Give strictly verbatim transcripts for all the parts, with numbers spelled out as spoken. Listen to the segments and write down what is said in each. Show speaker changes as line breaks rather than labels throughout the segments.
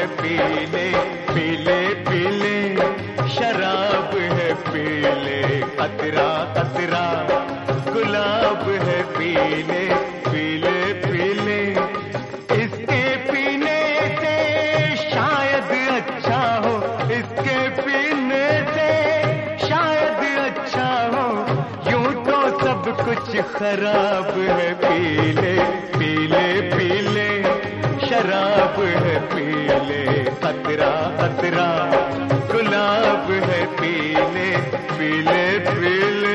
पीले पीले पीले शराब है पीले कतरा कतरा गुलाब है पीले पीले पीले इसके पीने से शायद अच्छा हो इसके पीने से शायद अच्छा हो यूं तो सब कुछ खराब है पीले पीले पीले शराब है पीले कतरा कतरा गुलाब है पीले पीले पीले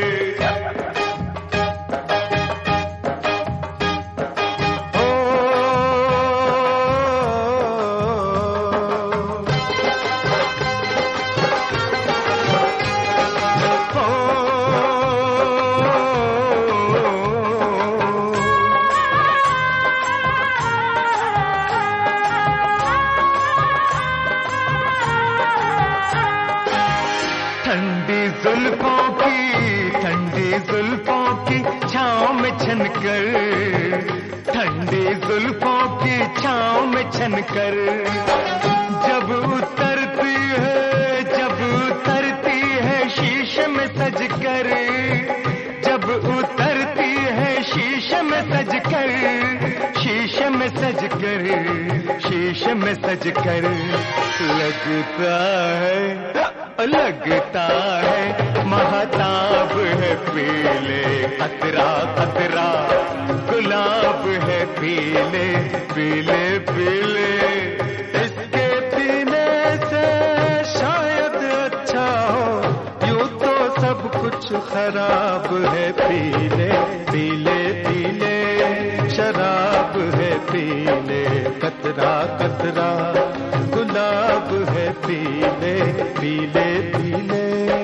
ठंडी जुल्फों की ठंडी जुल्फों की छाँव में छनकर ठंडी जुल्फों की छाँव में छनकर जब उतरती है जब उतरती है शीशे में सजकर जब उतरती है शीशे में सजकर शीशे में सजकर शीशे में सजकर लगता है लगता है महताब है पीले कतरा कतरा गुलाब है पीले पीले पीले इसके पीने से शायद अच्छा हो यूं तो सब कुछ खराब है पीले पीले पीले शराब है पीले कतरा कतरा गुलाब है पीले पीले पीले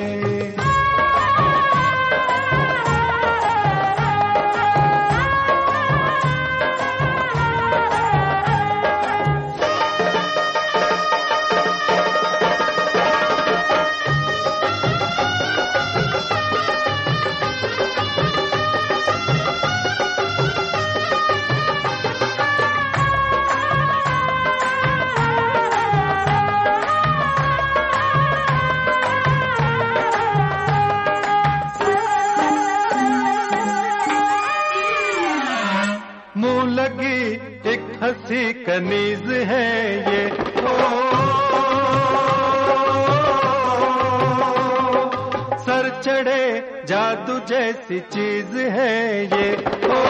मुंह लगी एक हंसी कनीज है ये ओ, सर चढ़े जादू जैसी चीज है ये ओ,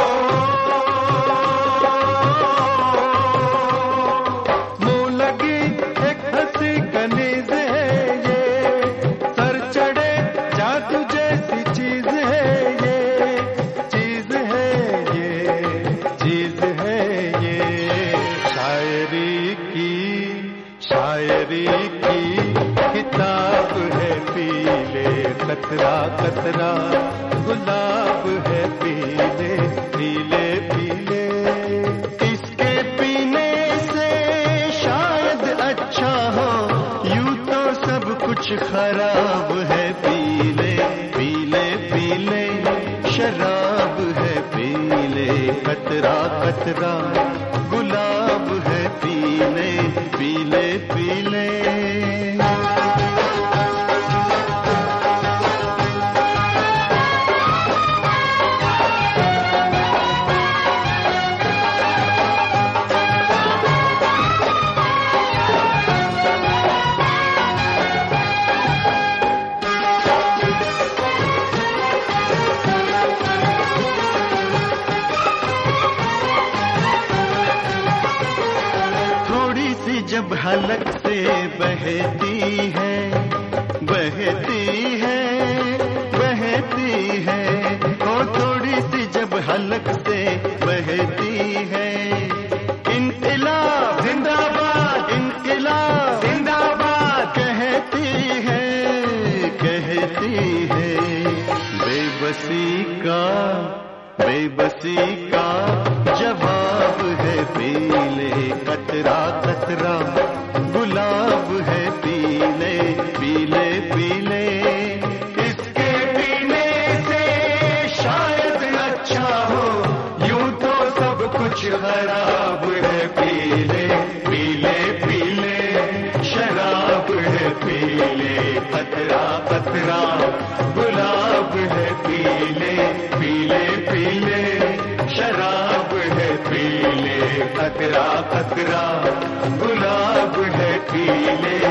मुंह लगी एक हंसी कनीज है ये सर चढ़े जादू जैसी चीज है ये चीज है ये चीज है ये शायरी की शायरी की किताब है पीले कतरा कतरा गुलाब है पीले पीले पीले इसके पीने से शायद अच्छा हो यूं तो सब कुछ खराब है पीले पीले पीले शराब है पीले कतरा कतरा गुलाब है पीले पीले पीले जब हलक से बहती है बहती है बहती है ओ थोड़ी सी जब हलक से बहती है इनकलाब जिंदाबाद इनकलाब जिंदाबाद कहती है कहती है बेबसी का बेबसी का जवाब है पीले कतरा कतरा गुलाब है पीले पीले पीले इसके पीने से शायद अच्छा हो यूं तो सब कुछ खराब है पीले पीले पीले खतरा गुलाब है पीले पीले पीले शराब है पीले खतरा खतरा गुलाब है पीले